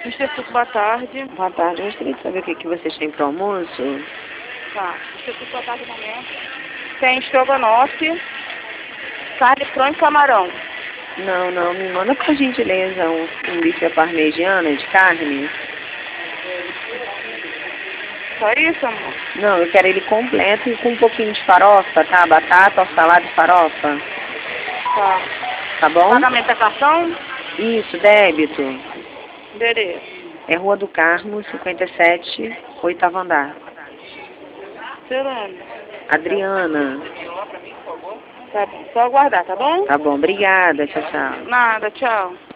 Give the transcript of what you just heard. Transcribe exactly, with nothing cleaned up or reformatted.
mister Tuco, boa tarde. Boa tarde, eu gostaria de saber o que, que vocês têm para almoço. Tá, mister Tuco, boa tarde, momento. Tem estrogonofe, carne franca e camarão. Não, não, me manda por gentileza um, um bife à parmegiana de carne. Só isso, amor? Não, eu quero ele completo e com um pouquinho de farofa, tá? Batata, salada e farofa. Tá. Tá bom? Pagamento é cartão? Isso, débito. Endereço. É Rua do Carmo, cinquenta e sete, oitavo andar. Seu nome? Adriana. Tá bom, só aguardar, tá bom? Tá bom, obrigada, tchau, tchau. Nada, tchau.